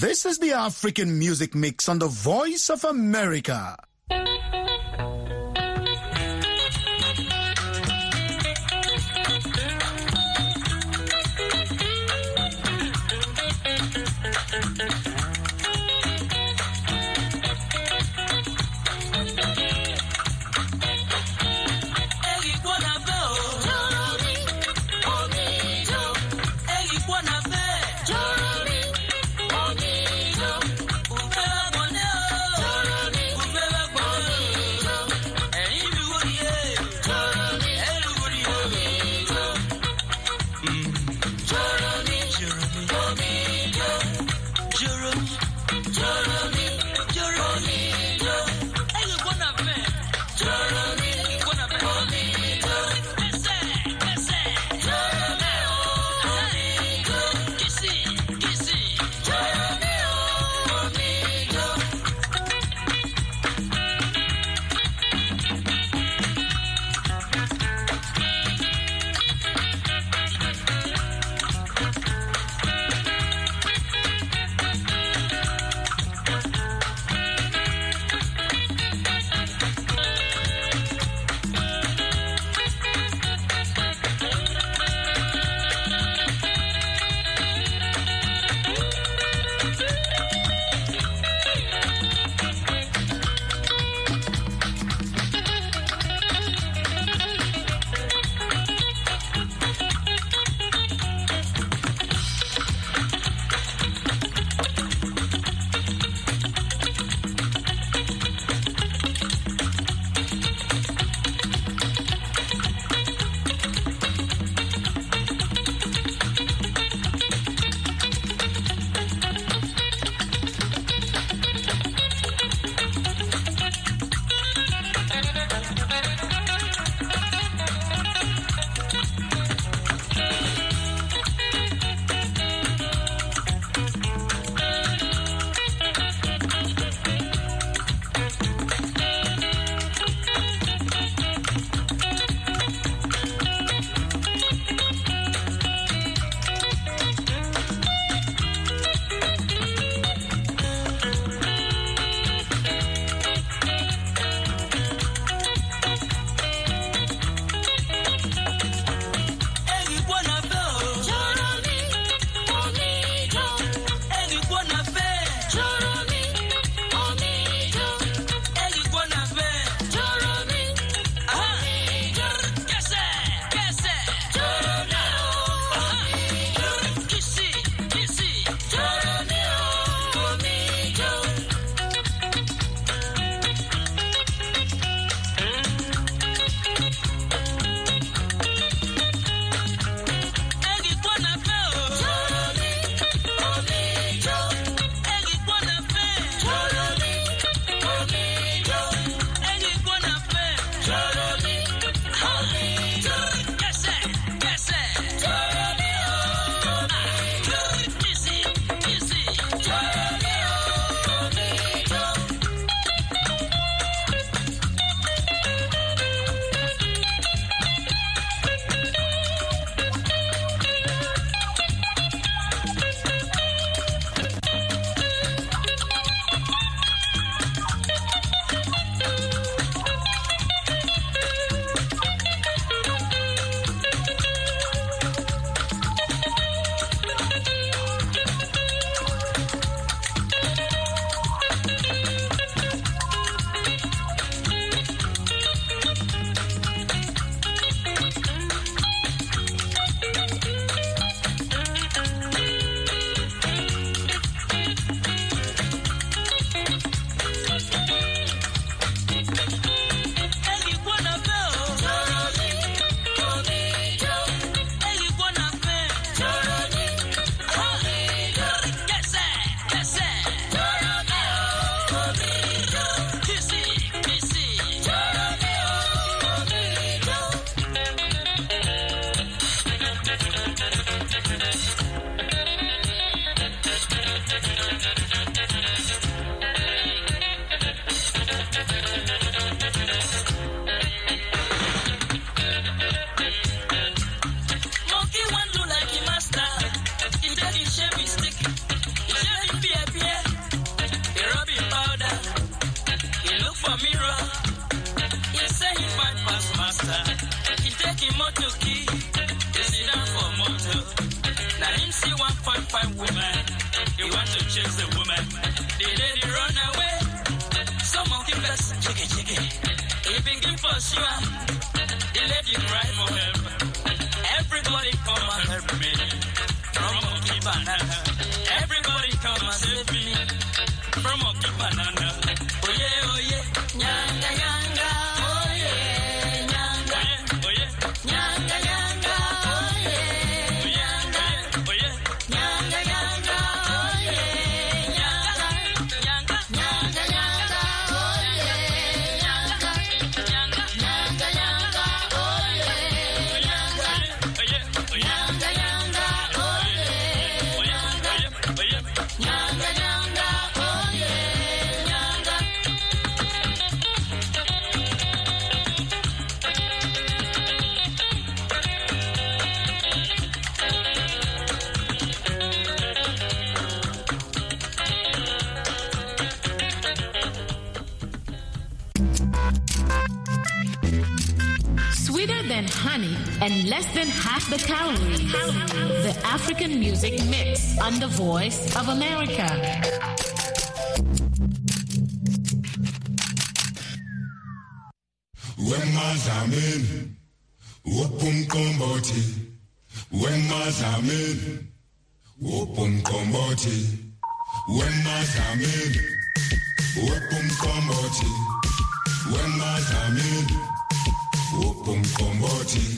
This is the African Music Mix on the Voice of America. Kimotoki, you sit down for motor. Now him see 1.5 woman, he want to chase the woman. The lady run away, some of the best chicky. He begin for sure, the lady cry for help. Everybody come and help me, from Monkey Banana. Everybody come and save me, from Monkey Banana. Oh yeah, nyanga nyanga. Sweeter than honey and less than half the calories. The African Music Mix on the Voice of America. Wemazamin, wopum komboti. Wemazamin, wopum komboti. Wemazamin, wopum komboti. Wemazamin, wopum komboti.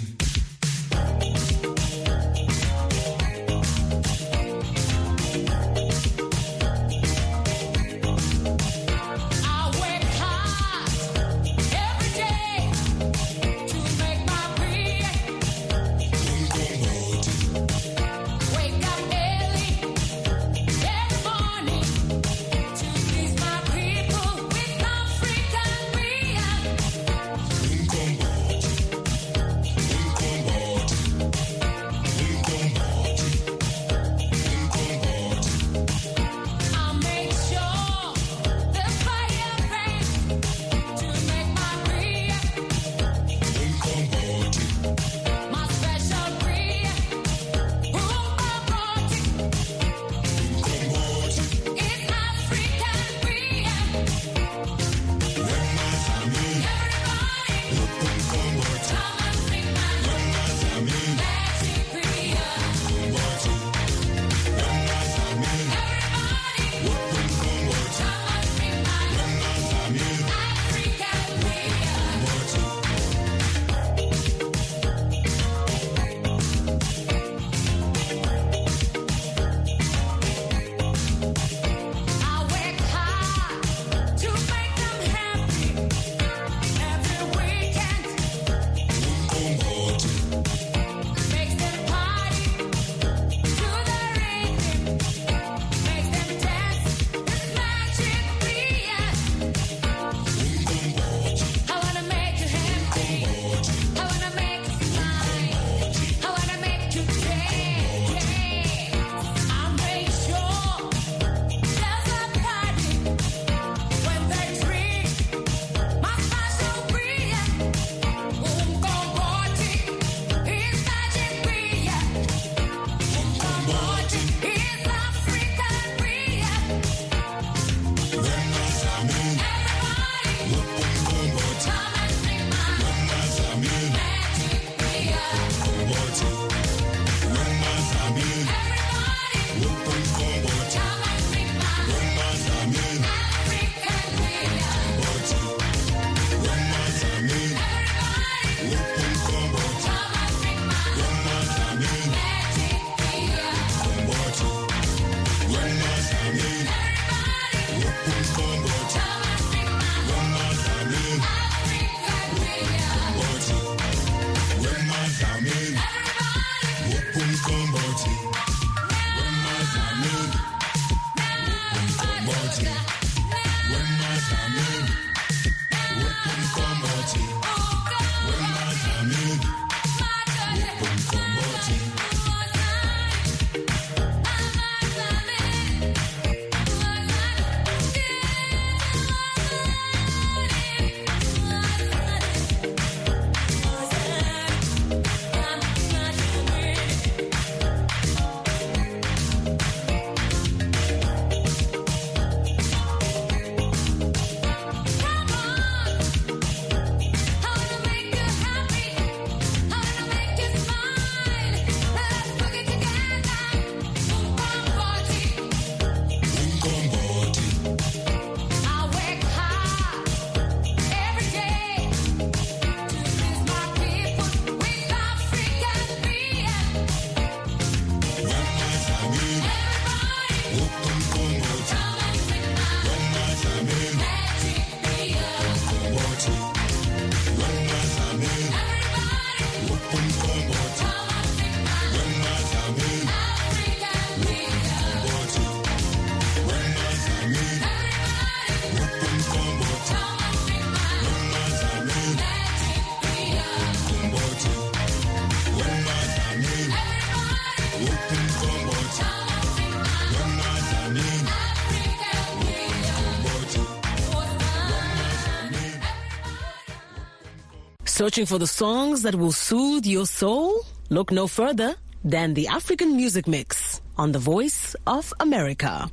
Searching for the songs that will soothe your soul? Look no further than the African Music Mix on the Voice of America.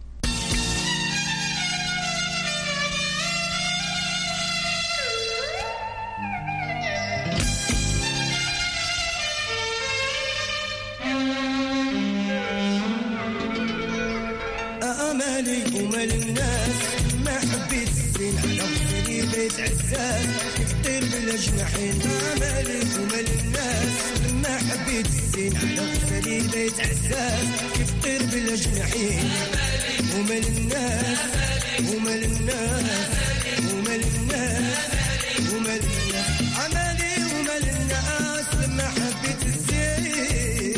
أمالي ومال الناس ما حبيت الزين على غزالي بيت عزاز كتير بلا جناحين. أمالي ومال الناس ما حبيت الزين على غزالي بيت عزاز كتير بلا جناحين. ومال الناس ومال الناس ومال الناس ومال الناس. أمالي ومال الناس ما حبيت الزين.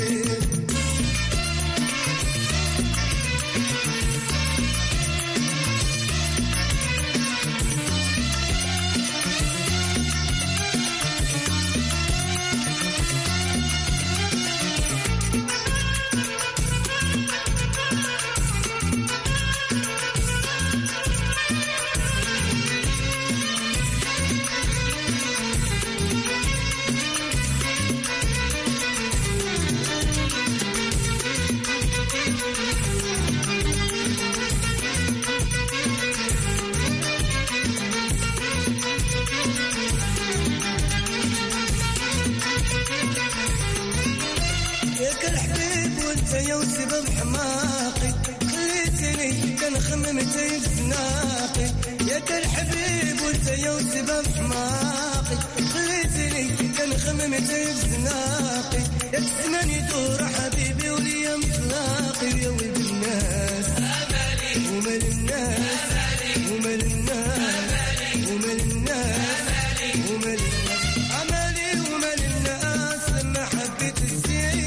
يا وسبب حماقي خليتني كنخمم تايب زناقي. ياك الحبيب وانت يا وسبب حماقي خليتني كنخمم تايب زناقي. ياك الزمان يدور حبيبي وليا مطلاقي. يا ولد الناس ومال الناس ومال الناس ومال الناس ومال الناس. أمالي ومال الناس لما حبيت الزين.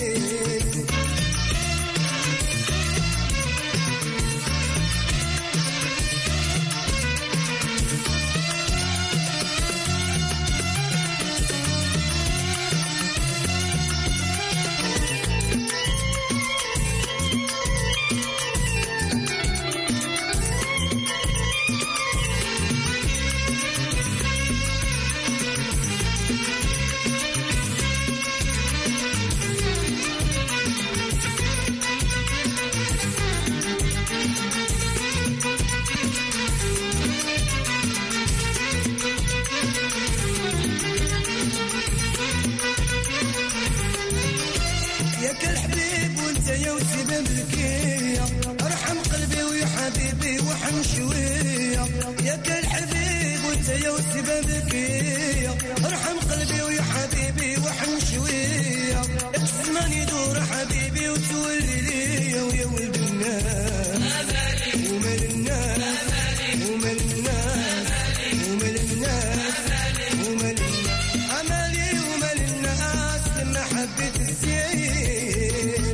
ارحم قلبي ويا حبيبي وحن شويه. الزمان يدور حبيبي وتولي لي ويا ولد الناس ومال الناس ومال الناس ومال الناس ومال الناس. أمالي ومال الناس لما حبيت الزين.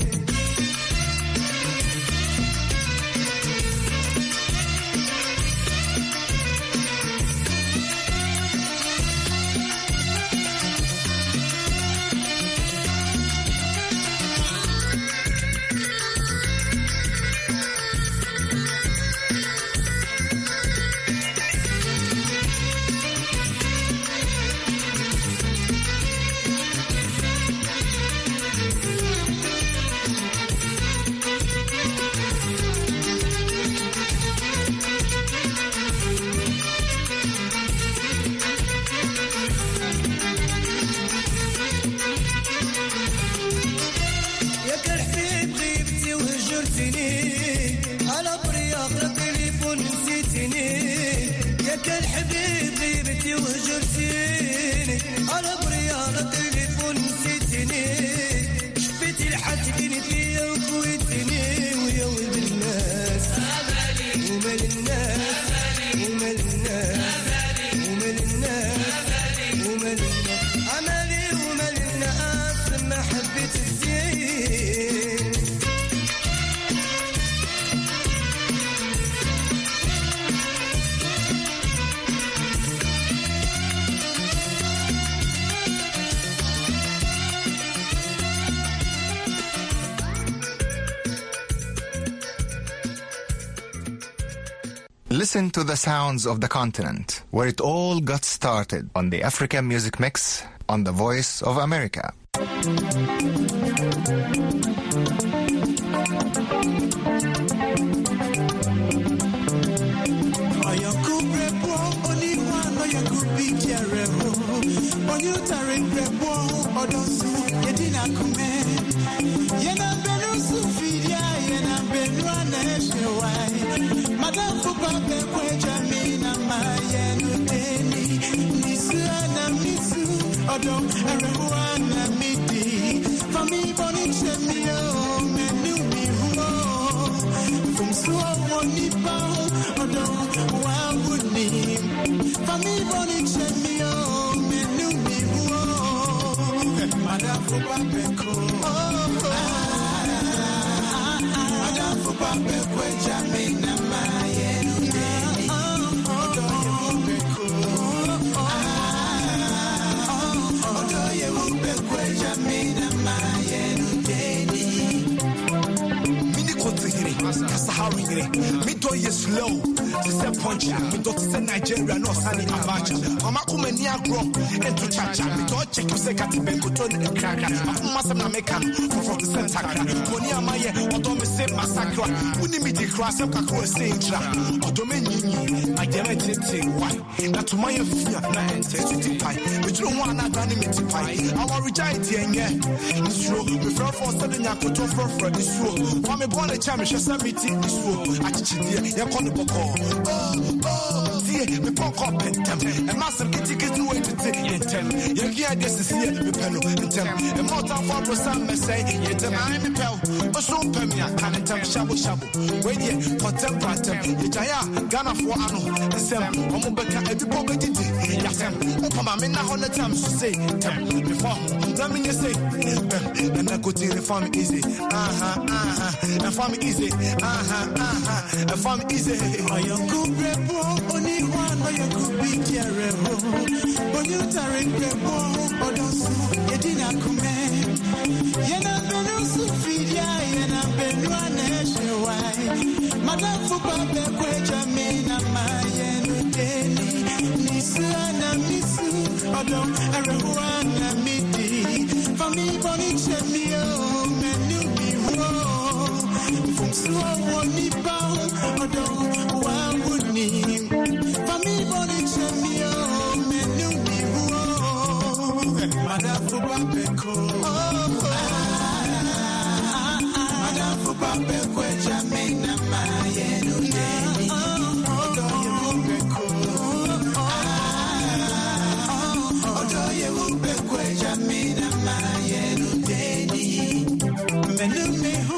Listen to the sounds of the continent, where it all got started on the African Music Mix on the Voice of America. Madam Fupape Jamina Mayenu Deni Nisuana Misu Odo Arawana Midi Fami Boni Chemio Menu Mihuo From Suo Wonipa Odo Wawuni Fami Boni Chemio Menu Mihuo Madam Fupape Madam Fupape Jamina Me do you slow, to say punch, me do to say Nigeria, no sunny Abacha. Mama come and grow and to chacha. Me do check you say Katibengo to the crack. Masam Mekan from the Santa. Konia Maya, or don't me say massacre. Wouldn't me the cross of Kakro saying trap. Or dominion, I damn it, why? Not to my fear, not intensity pie. But you don't want to done me to pie. Our reject, yeah. It's true. We fell for sudden Yakoto for this true. For me born a championship summit this true. Achichidie ya kono boko see me pon competent and master tickets do it intem ya gia this see me pelo intem e more than 4% me say intem I me pel o so pem ya kan intem shabu shabu we dey contemporary ya jaya Ghana for ano sem omo beka edipo begidi ya sem o pama me na hono tam so say intem before let me say and I go to the farm easy the farm easy a farm easy. I am good rebo, only one, I am good big rebo. When you tarry rebo, or don't sue, you didn't come. Yena Benusu Fidia, Yena Benuaneshe, why? Madam Fupape Jamina Mayenu Deni, Nisuana Misu, Odom, Arahuana Midi, for me, Bonnie Chemio, Menu Miwo, from Suo Wonipa. Odo Wawuni Fami Boni Chemio Menu Mihuo Madam Fupape Madam Fupape Jamina Mayenu Deni Odo Yewubeko Odo Yewubeko Jamina Mayenu Deni Menu Mihu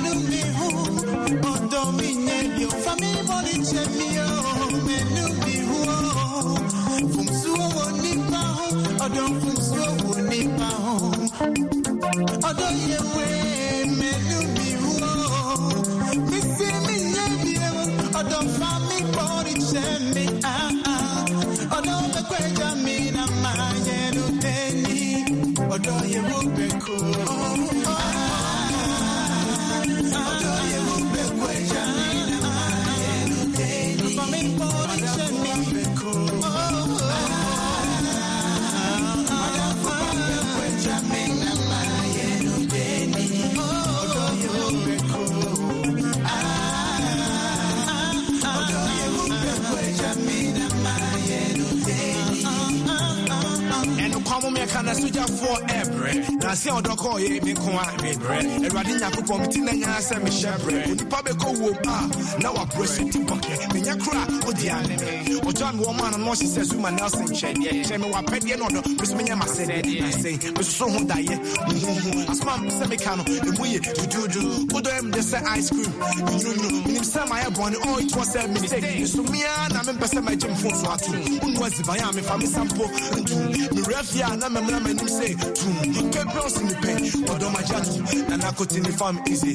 Odo Minyo Fami Boni Chemio Menu Mihuo From Suo Wonipa Odo From Suo Wonipa Odo Yewe Menu Mihuo Missy Minyo Odo Fami Boni Chemio Odo Bekwe Jamina Mayenu Deni Odo Yewe Beko Kana suja for every na se odoko ye me ko a me bre erade nyakopo mti na nya se me shebre onipa be ko wo na wa present pocket me nya kra odi ane me ojan wo man no she says woman Nelson che che me wa pede no do me me nya ma se na say me so ho daye asma se me kano e muye dudu odo em de say ice cream you say my born oh it was a mistake so me na me pese my jam phone so atu unwa ziban me fa me sample me refia na me nim say tum ke bros me pay odo ma jatu na na continue farm easy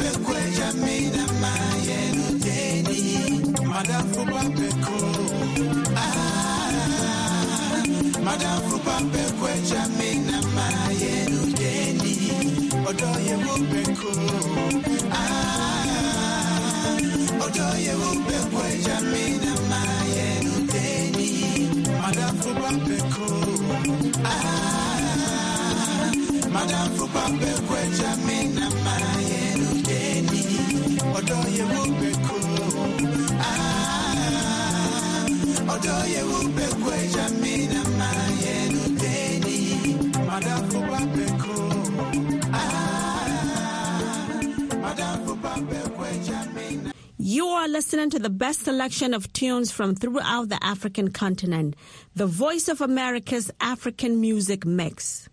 You are listening to the best selection of tunes from throughout the African continent, the Voice of America's African Music Mix.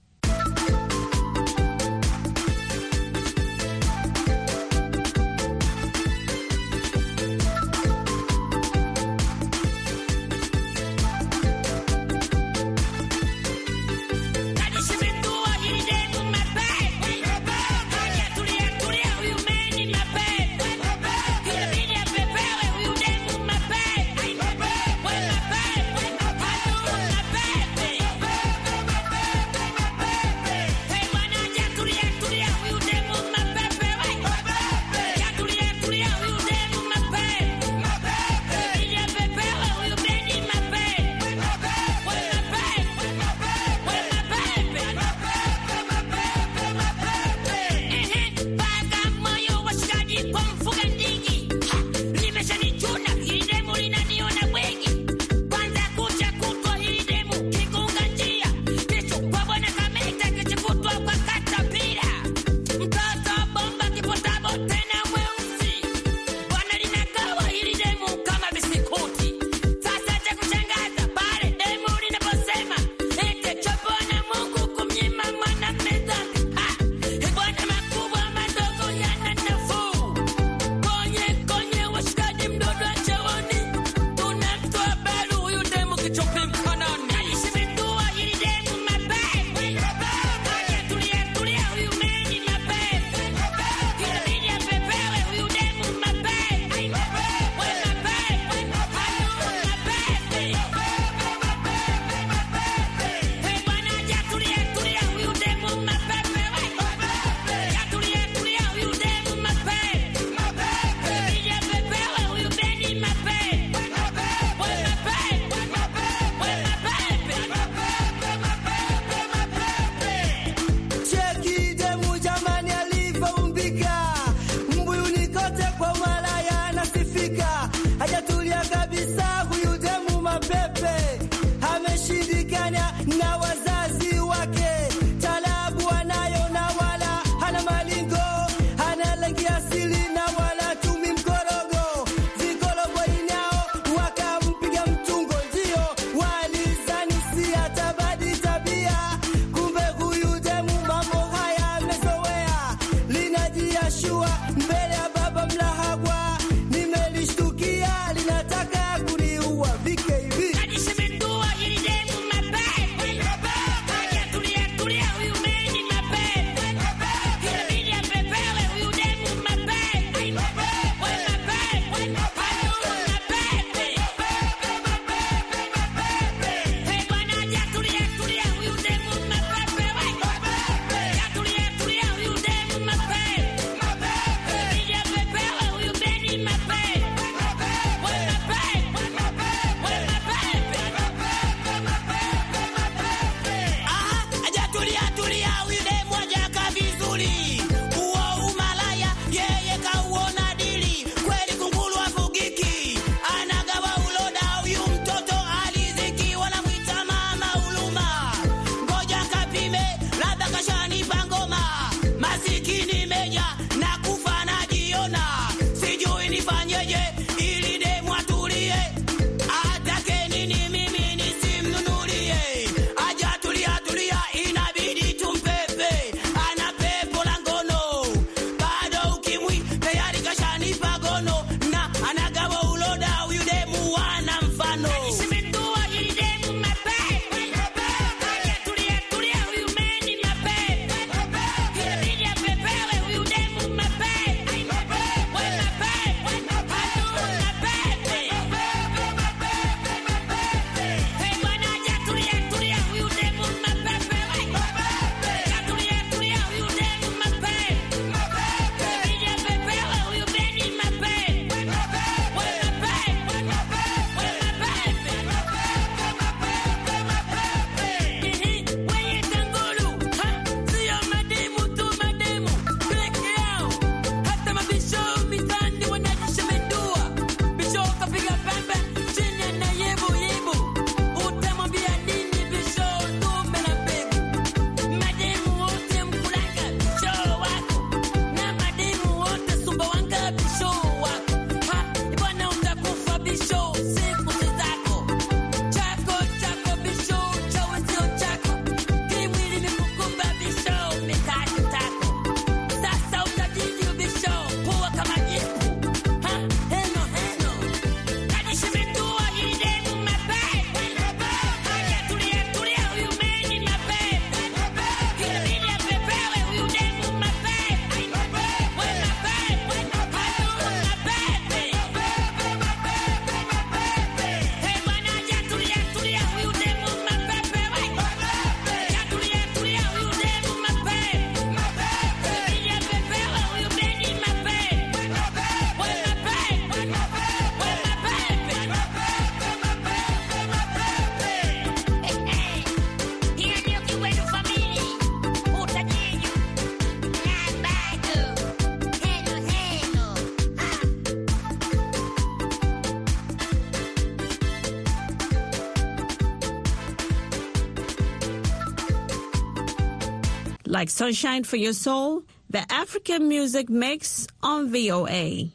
like Sunshine for Your Soul, the African Music Mix on VOA.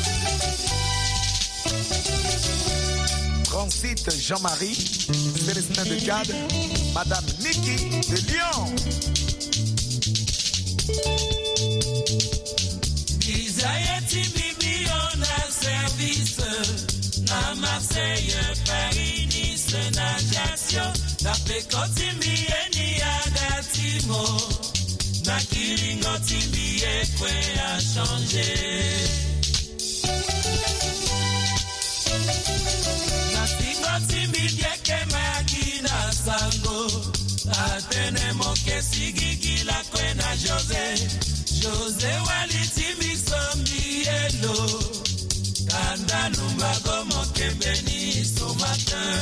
Francite Jean-Marie, Célestin de Gade, Madame Niki de Lyon. Isayeti Bibi on a service na Marseille, Paris, Nice, na Ajaccio, na Pekoti Mieni Agatimo, na Kiringoti Biekwe a changé. Na Singoti Bieke Magina Sango, Atene Moke Sigigi la Kwena José Waliti Misombielo, Kanda Lumbago Mokebeni ce matin.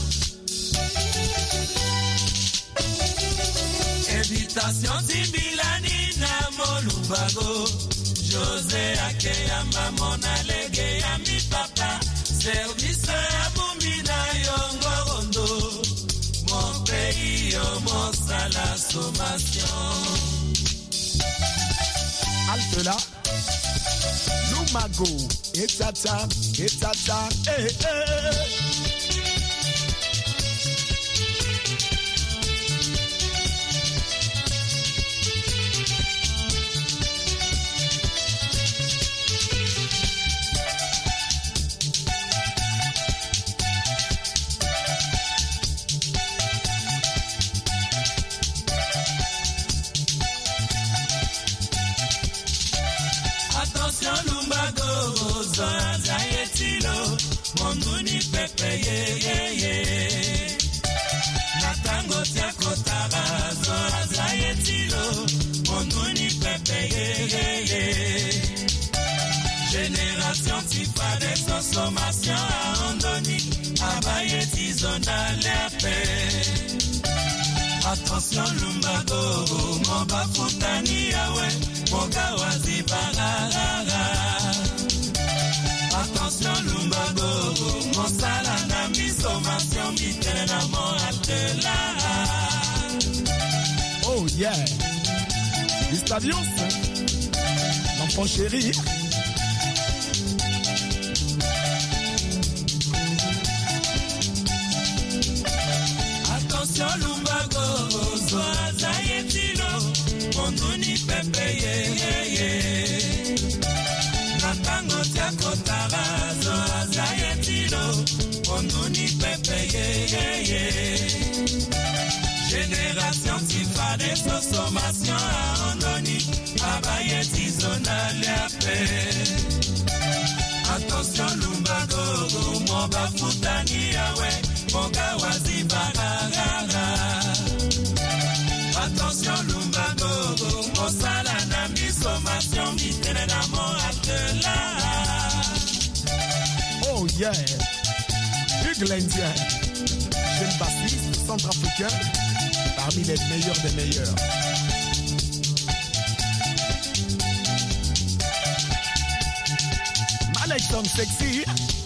Invitation Timbilani na Molumbago, José Akeyama Monalege ya mi papa, service Abumina Yongorondo, mon pays mon sala sommation. Alpela, Lumago, Etata, eh, eh. Monduni pepe ye Natango tiako tarazo azayetilo Monduni pepe ye Génération tipa de consommation à Andoni Abayeti zona lepe Attention Lumbago Moba futani yawe Moga wazi barara Attention Lumbago, mon sala na misomation mitene na mon atela. Oh yeah, Gustavius, l'enfant chéri. Attention Lumbago, zoaza yetilo, monduni pepe ye. Natango tiako tarazo azayetilo, monduni pepe ye. Génération tifa de consommation à Andoni, abayeti zona leape. Attention Lumbago, moba futani yawe, moga wazi barara. Attention Lumbago, mosala na misomation mitene na mon atela. Oh yeah, Hugues l'Indien, jeune bassiste centrafricain, parmi les meilleurs des meilleurs. Malek Tom Sexy.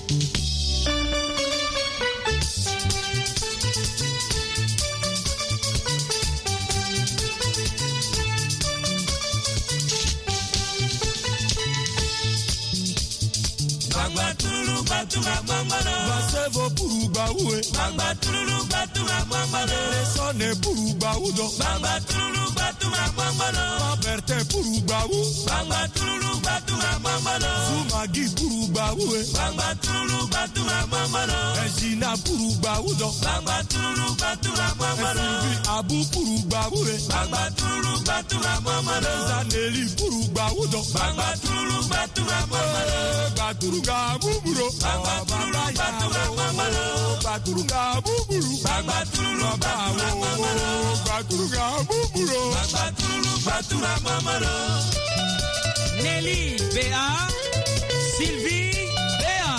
Batu magbambalo, Basevo puru bawe, bangba tululu batu magbambalo, Sone puru baudo, bangba tululu batu magbambalo, Berte puru bau, bangba tululu batu magbambalo, Sumagi puru bawe, bangba tululu batu magbambalo, Ejina puru baudo, bangba tululu batu magbambalo, Silvi abu puru bawe, bangba tululu batu magbambalo, Zaneli puru baudo, bangba tululu batu magbambalo, Baturuga buburo, bangba tululu batu magbambalo, Baturuga buburu, bangba tululu batu magbambalo, Baturuga buburo, bangba tululu batu magbambalo. Nelly Béa, Sylvie Béa.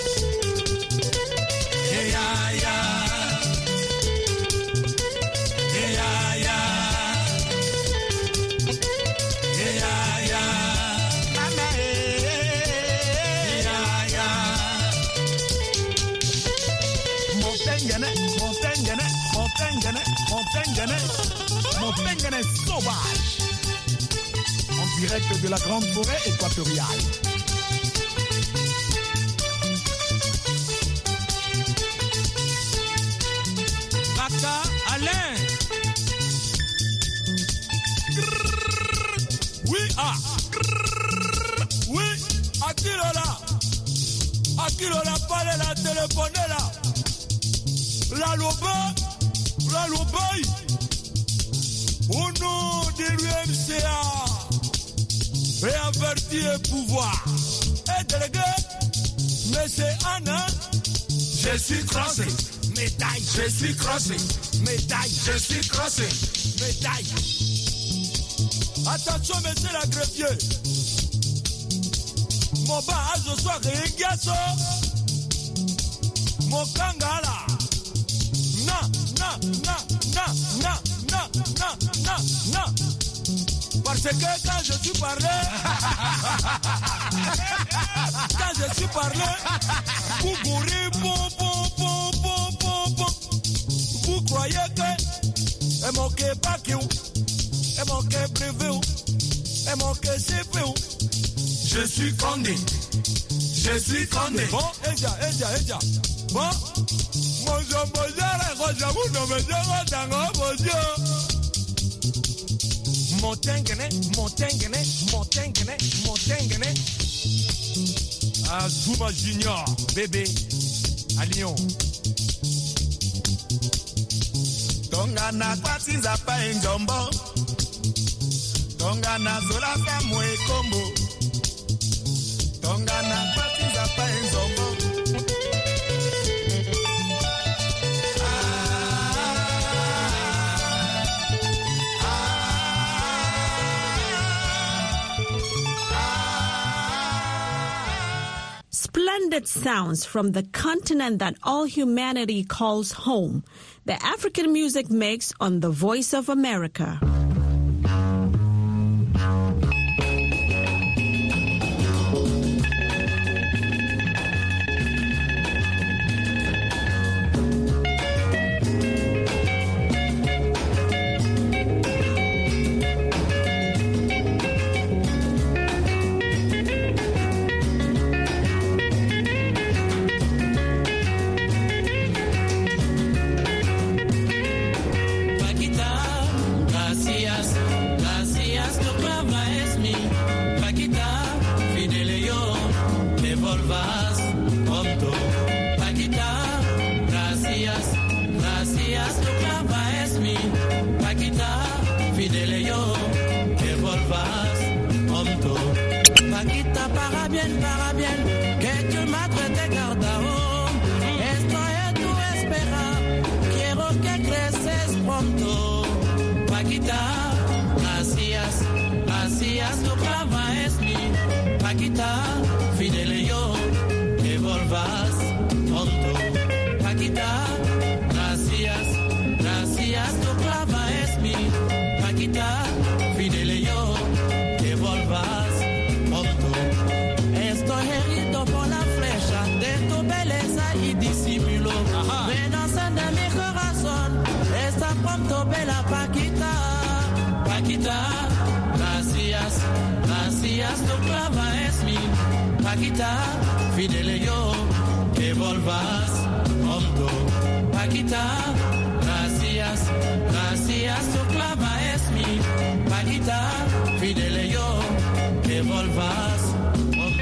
Hey ya ya, hey ya ya, hey ya ya, Mama, hey ya ya. Montengene, Montengene, Montengene, Montengene, Montengene so bad. direct de la grande forêt équatoriale. Baka Alain. Oui, oui, Akilola, parle la téléphone là. La Lobaï, au nom de l'UMCA, et averti et pouvoir. Et délégué, monsieur Anna, Je suis crossé, médaille, je suis crossé, médaille, je suis crossé. médaille. Attention, monsieur la greffier. Mon bas, ce soir, Régasso. Mon kangala. Non. Parce que quand je suis parlé, vous courez, vous croyez que est manqué pas qui est manqué privé, est manqué CP. Je suis condé. Bon, Eja. Bon, mon Motengene. Azuma Junior, bébé, à Lyon. Tongana kwatinza pa enjombo. Tongana zola fa mwe kombo. Tongana kwatinza pa enjombo. Splendid sounds from the continent that all humanity calls home. The African Music Mix on The Voice of America. Paquita, fidele yo, que volvas pronto. Paquita, gracias, tu clava es mi. Paquita, fidele yo, que volvas pronto.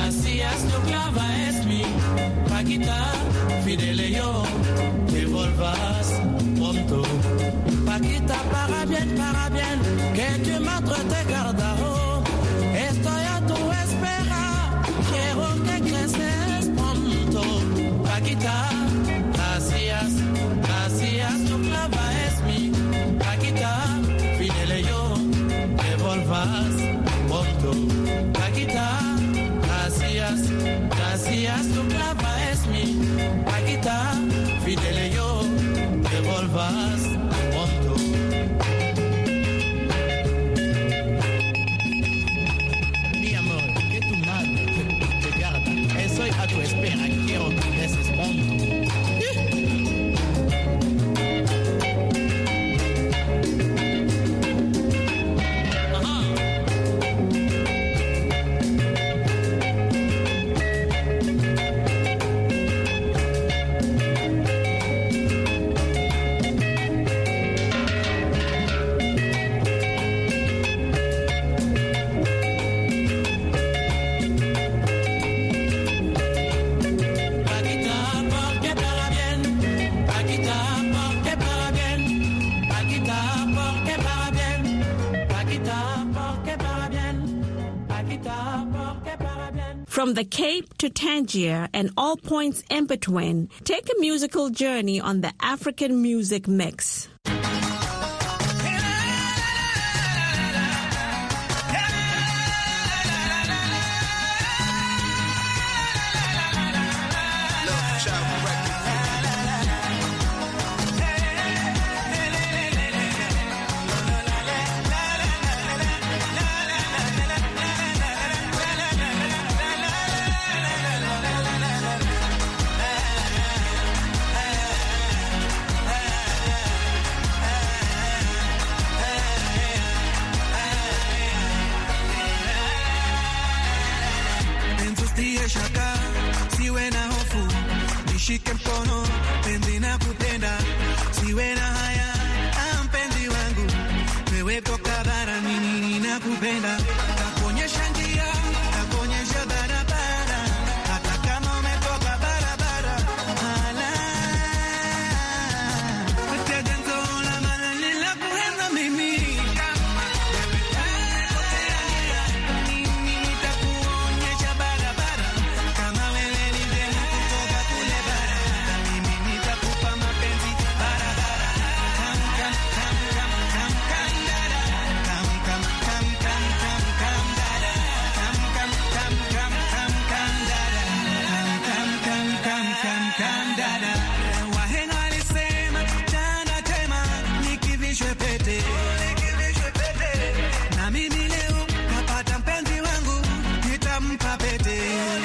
gracias, tu clava es mi Paquita, fidele yo, te volvas pronto. Paquita, para bien, que tu madre te guarda. Estoy a tu espera, quiero que creces pronto. Paquita, gracias, tu clava es mi Paquita, fidele yo, te volvas pronto. Paquita, gracias, tu clava es mi Paquita, fidele yo, te volvas pronto. Mi amor, que tu madre te guarda. Estoy a tu espera, quiero que creces pronto. From the Cape to Tangier and all points in between, take a musical journey on the African Music Mix. Shike mkono penzi na kupenda, siwe na haya mpenzi wangu, wewe toka bara mimi ninakupenda, takuonyesha njia, takuonyesha barabara, hata kama umetoka barabara hala utajenzo la maana ninakuenza mimi kama mimi nitakuonyesha barabara kama wewe ni demu kutoka kule bara, mimi nitakupa mapenzi barabara wahenga walisema chana tema nikivishwe pete, na mimi leo napata mpenzi wangu nitampa pete.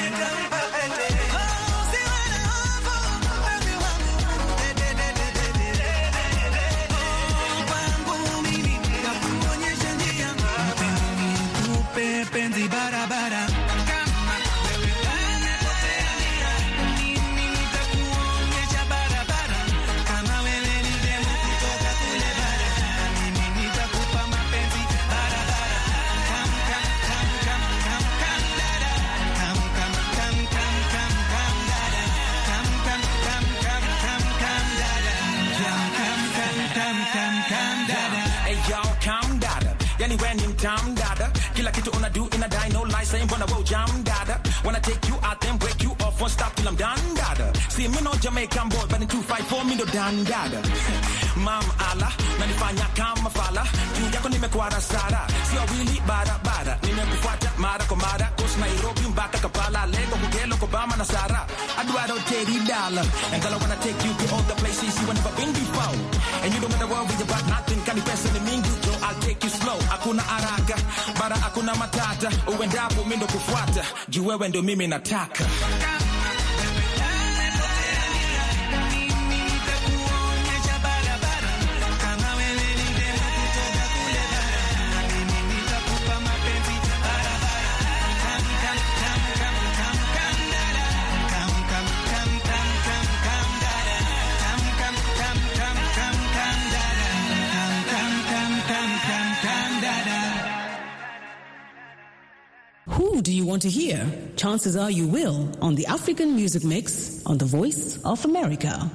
Penzi barabara kama wewe unapotea mimi nitakuonyesha barabara kama wewe ni demu kutoka kule bara, mimi nitakupa mapenzi barabara Hey y'all, calm dada. Yani when you calm dada. Kila kitu una do in a die, no lie, saying wanna roll jam dada. Wanna take you out then break you off, won't stop till I'm done dada. See me no Jamaican boy, but in 254 me no done dada. Mam ala, nanifanya kama fala. Juu yako nimekuwa rasara, sio wili bara. Nimekufuata mara kwa mara, coast Nairobi mpaka Kampala, Lego Kugelo Kobama na Sara. Aduado Teddy Dollar, and girl I wanna take you to all the places you never been before. And you don't gotta worry about nothing, kanipesa ni mingi, so I'll take you slow. Hakuna haraka, bara hakuna matata. Uendapo mimi ndo kufuata, juu wewe ndo mimi nataka. Who do you want to hear? Chances are you will on the African Music Mix on the Voice of America.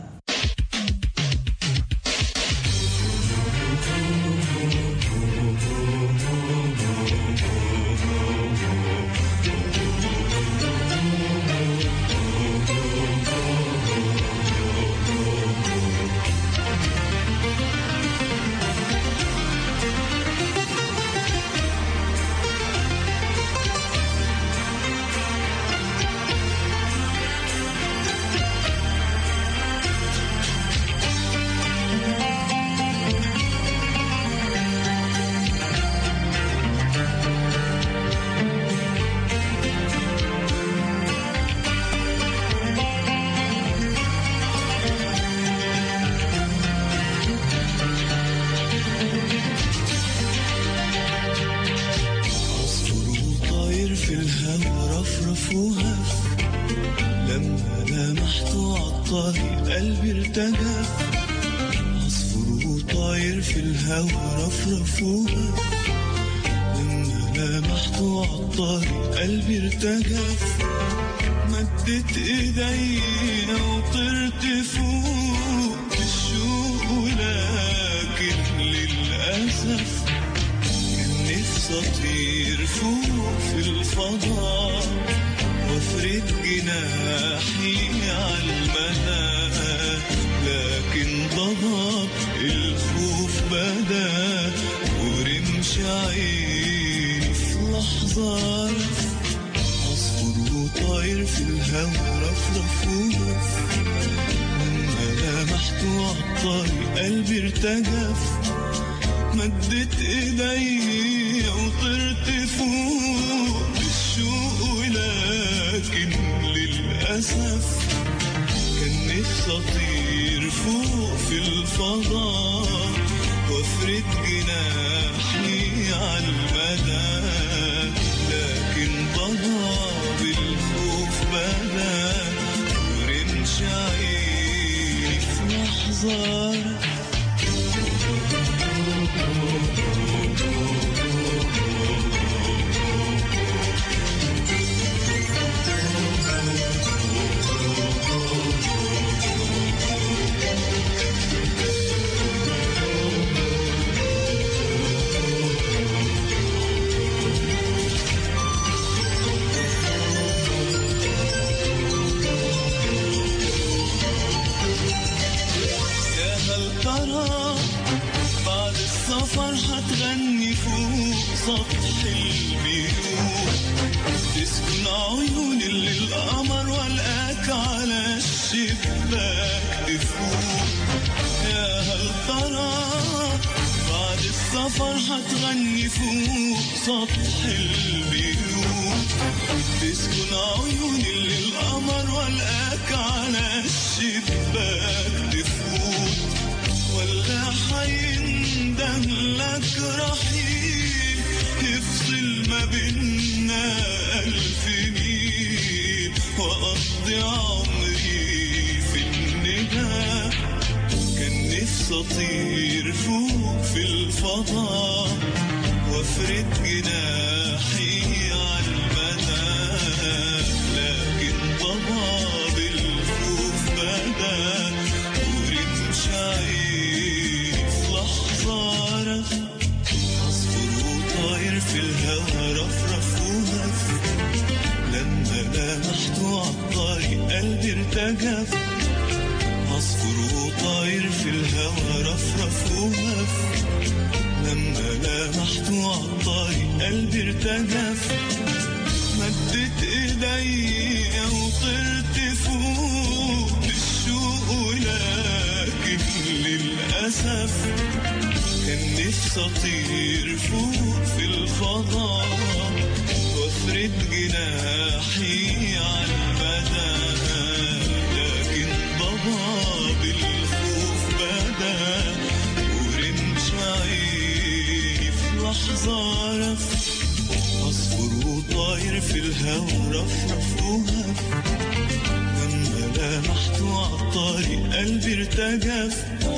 مدت ايديا وطرت فوق الشوق ولكن للأسف كان نفسي اطير فوق في الفضاء وافرد جناحي عالمدى لكن ضباب الخوف بدا ورمش عيني في لحظة طاير في الهوا رفرف ورف لما لمحته عالطريق قلبي ارتجف مدت ايديا وطرت فوق بالشوق ولكن للأسف كان نفسي اطير فوق في الفضاء وافرد جناحي عالمدى لكن ضباب الخوف بدا ورمش عيني في لحظة بعد السفر هتغني فوق سطح البيوت تسكن عيون اللي القمر والقاك على الشباك تفوق يا هل ترى بعد السفر هتغني فوق سطح البيوت تسكن عيون اللي القمر والقاك على الشباك تفوق ولا حيندم لك رحيل يفصل ما بيننا 1000 ميل وأقضي عمري في الندى كان نفسي أطير فوق في الفضاء وافرد جناحي عالمدى لكن ضباب الخوف بدا ورمش عيني في لحظة عصفور وطاير في الهوا رفرف وهف لما لمحته عالطريق قلبي ارتجف عصفور وطاير في الهوا رفرف وهف لما لمحته عالطريق قلبي ارتجف مدت ايديا وطرت فوق بالشوق ولكن للأسف كان نفسي اطير فوق في الفضاء وافرد جناحي عالمدى لكن ضباب الخوف بدا ورمش عيني في لحظة رف عصفور وطاير في الهوا رفرف وهف لما لمحته عالطريق قلبي ارتجف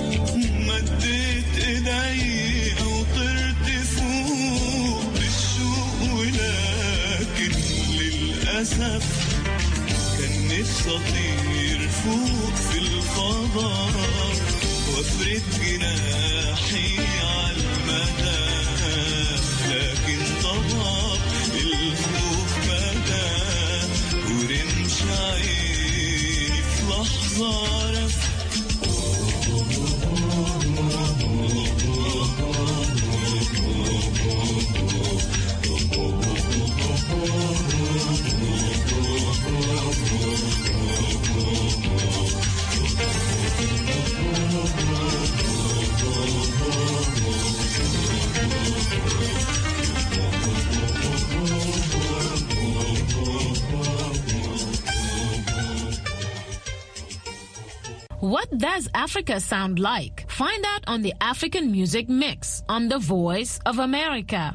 مديت ايديا وطرت فوق بالشوق ولكن لكن للأسف كان نفسي أطير فوق في الفضاء وافرد جناحي على المدى، لكن طبعا الخوف بدا ورمش عيني في لحظة عرفت What does Africa sound like? Find out on the African Music Mix on The Voice of America.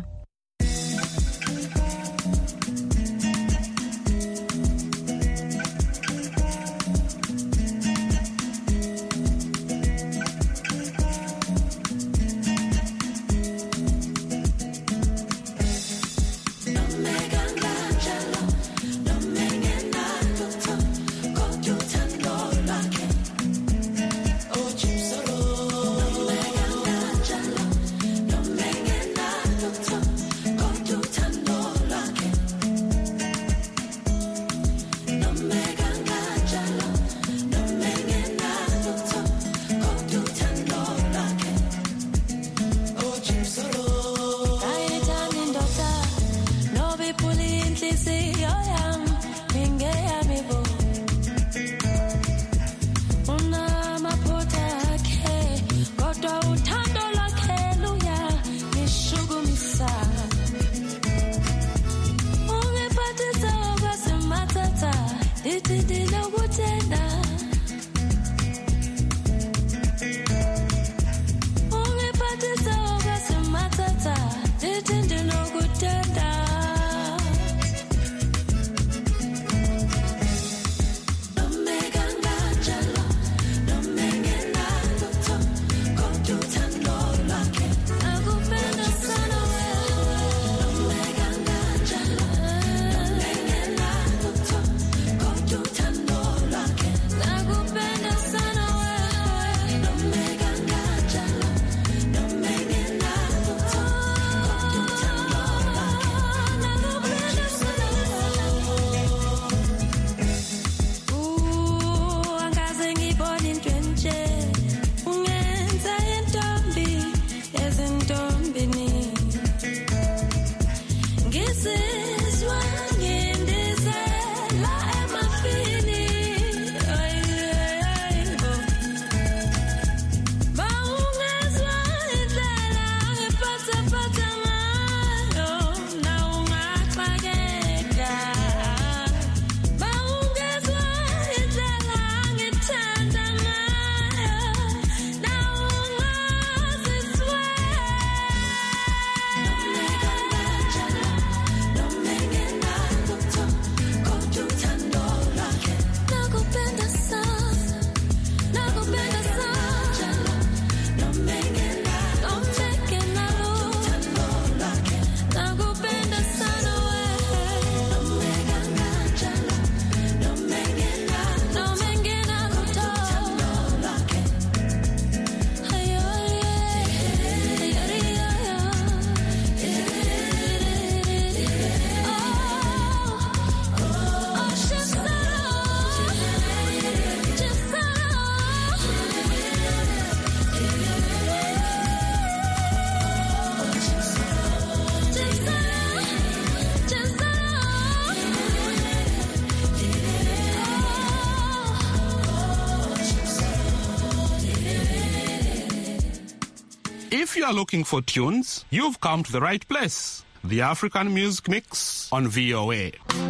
If you are looking for tunes, you've come to the right place. The African Music Mix on VOA.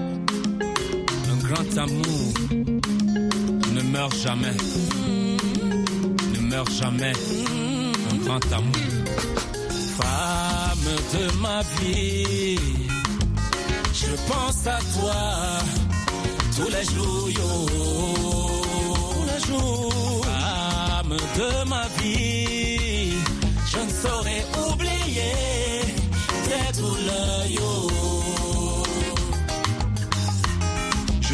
Un grand amour ne meurt jamais. Ne meurt jamais. Un grand amour. Femme de ma vie, je pense à toi tous les jours, yo. Tous les jours. Femme de ma vie, je ne saurais oublier tes douleurs, yo.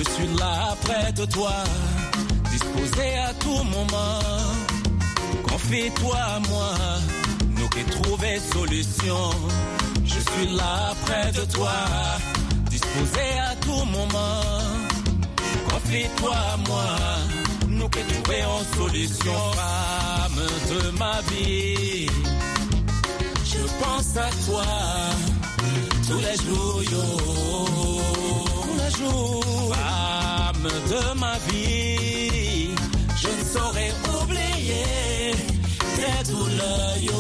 Je suis là près de toi, disposé à tout moment. Confie-toi à moi, nous qui trouver solution. Je suis là près de toi, disposé à tout moment. Confie-toi à moi, nous qui trouver en solution. Femme de ma vie, je pense à toi tous les jours, yo. Tous les jours, femme de ma vie, je ne saurais oublier tes douleurs, yo.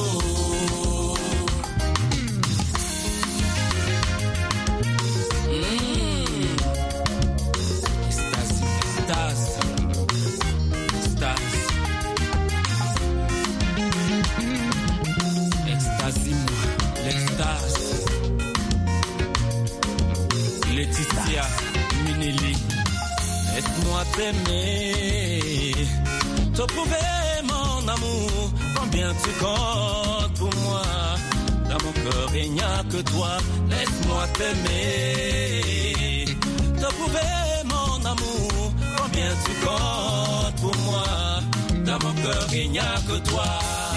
Laetitia Minelli, laisse-moi t'aimer, te prouver mon amour, combien tu comptes pour moi. Dans mon cœur il n'y a que toi, laisse-moi t'aimer, te prouver mon amour, combien tu comptes pour moi. Dans mon cœur il n'y a que toi.